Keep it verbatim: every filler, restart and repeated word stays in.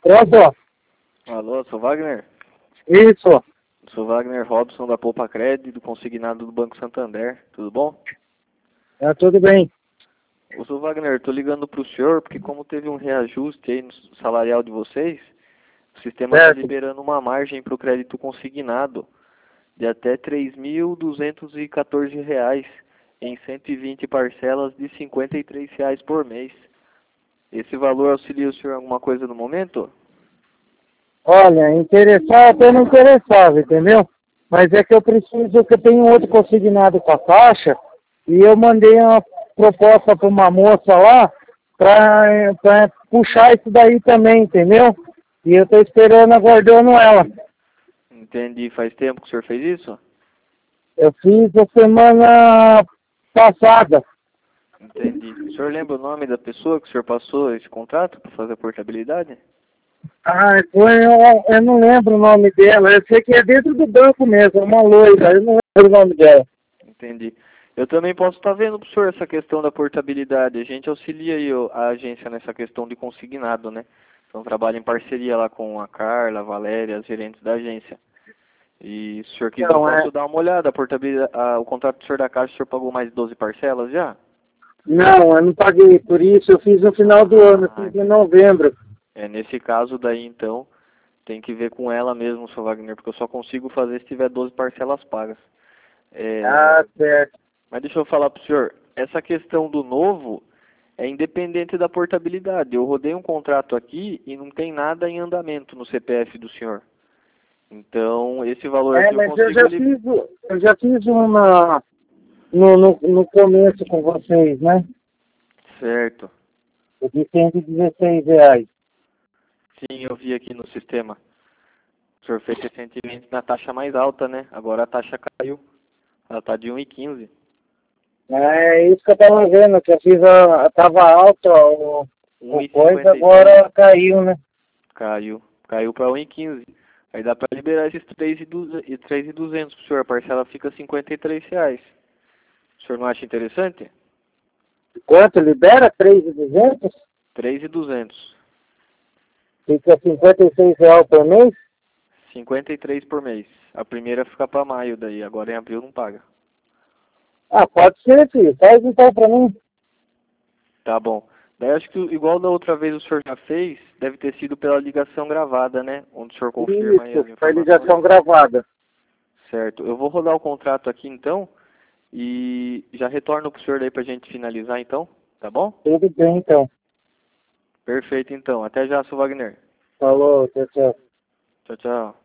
Pronto? Alô, sou Wagner? Isso. Sou Wagner Robson da Poupa Crédito, consignado do Banco Santander. Tudo bom? É, tudo bem. Eu sou Wagner, estou ligando para o senhor porque como teve um reajuste aí no salarial de vocês, o sistema está Certo. liberando uma margem para o crédito consignado de até três mil duzentos e quatorze reais em cento e vinte parcelas de cinquenta e três reais por mês. Esse valor auxilia o senhor em alguma coisa no momento? Olha, interessar até não interessava, entendeu? Mas é que eu preciso, que eu tenho outro consignado com a Caixa, e eu mandei uma proposta para uma moça lá para puxar isso daí também, entendeu? E eu estou esperando, aguardando ela. Entendi. Faz tempo que o senhor fez isso? Eu fiz a semana passada. Entendi. O senhor lembra o nome da pessoa que o senhor passou esse contrato para fazer a portabilidade? Ah, foi, eu, eu não lembro o nome dela. Eu sei que é dentro do banco mesmo, é uma loira. Eu não lembro o nome dela. Entendi. Eu também posso estar vendo para o senhor essa questão da portabilidade. A gente auxilia aí o- a agência nessa questão de consignado, né? Então trabalha em parceria lá com a Carla, a Valéria, as gerentes da agência. E se o senhor quiser, eu Não, é. posso dar uma olhada. A portabilidade, a- o contrato do senhor da Caixa, o senhor pagou mais de doze parcelas já? Não, eu não paguei por isso. Eu fiz no final do ano, eu Ah, fiz em novembro. é nesse caso daí então, tem que ver com ela mesmo, seu Wagner, porque eu só consigo fazer se tiver doze parcelas pagas. Ah, É, certo. mas deixa eu falar para o senhor, essa questão do novo é independente da portabilidade. Eu rodei um contrato aqui e não tem nada em andamento no C P F do senhor. Então, esse valor É, aqui eu mas eu consigo... já Li... fiz, o- eu já fiz uma no, no, no começo com vocês, né? Certo. De cento e dezesseis reais. Sim, eu vi aqui no sistema. O senhor fez recentemente na taxa mais alta, né? Agora a taxa caiu. Ela está de um e quinze. É isso que eu tava vendo, que eu fiz a. Tava alto ó, o, o coisa, um e cinquenta e seis. agora caiu, né? Caiu. Caiu para um e quinze. Aí dá para liberar esses três mil e duzentos pro senhor. A parcela fica cinquenta e três reais. O senhor não acha interessante? Quanto libera? três mil e duzentos? três mil e duzentos. Fica cinquenta e seis reais por mês? cinquenta e três por mês. A primeira fica para maio daí. Agora em abril não paga. Ah, pode ser, filho. Faz então pra mim. Tá bom. Daí acho que igual da outra vez o senhor já fez, deve ter sido pela ligação gravada, né? Onde o senhor confirma aí as Isso, foi informações. ligação gravada. Certo. Eu vou rodar o contrato aqui então e já retorno pro senhor daí pra gente finalizar então, tá bom? Tudo bem, então. Perfeito então. Até já, seu Wagner. Falou, tchau, tchau. Tchau, tchau.